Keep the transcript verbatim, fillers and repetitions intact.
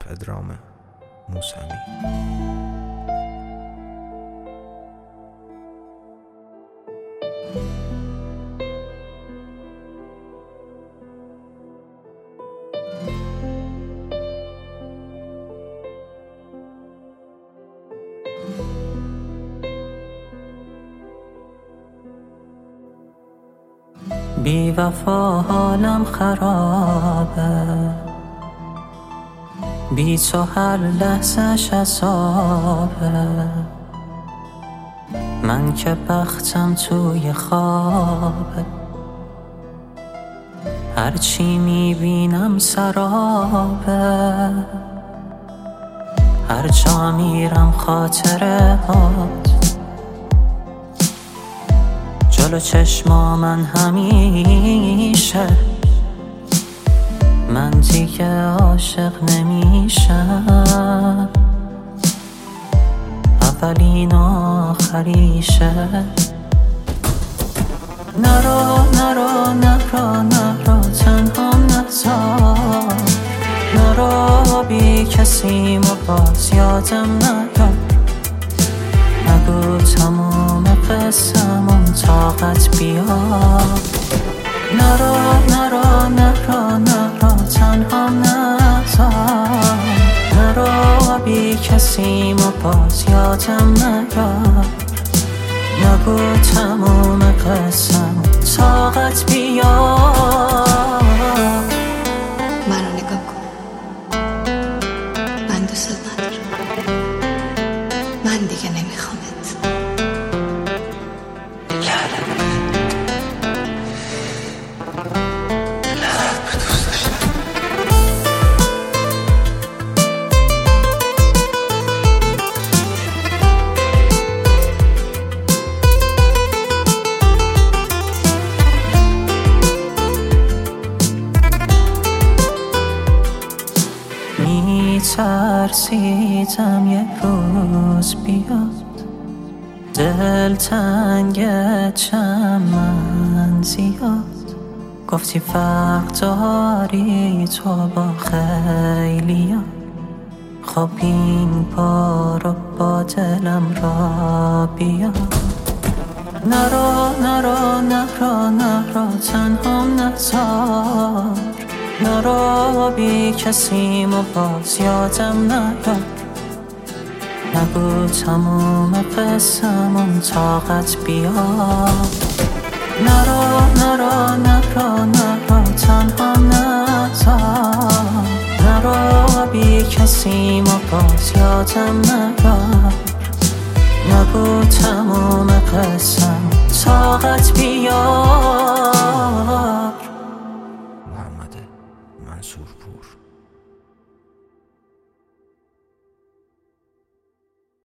پدرام موسوی. بی وفا حالم خرابه، بی تو هر لحظه‌ش عذابه. من که بختم توی خوابه، هرچی میبینم سرابه. هر جا میرم خاطره هات جلو چشما من همیشه. من دیگه عاشق نمیشم، اولین آخریشه. نرو نرو نرو نرو تنهام نذار، نرو بی کسیم و باز یادم نیار. نگو تموم قصه‌مون طاقت بیار. نرو نرو نرو نرو تنهام نذار، نرو بی کسیم و باز یادم نیار. نگو تموم قصه‌مون طاقت بیار. منو نگاه کن، من دوست ندارم، من دیگه نمیخوامت. ترسیدم یه روز بیاد، دل تنگ چمن زیاد. گفتی فرق داری تو با خیلیا، خب این بارو با دلم را بیا. نرو نرو نرو نرو تنهام نذار، نرو بی کسیم و باز یادم نیار. نگو تموم قصه‌مون طاقت بیار. نرو نرو نرو نرو تنهام نذار، نرو بی کسیم و باز یادم نیار. نگو تموم قصه‌مون طاقت بیار.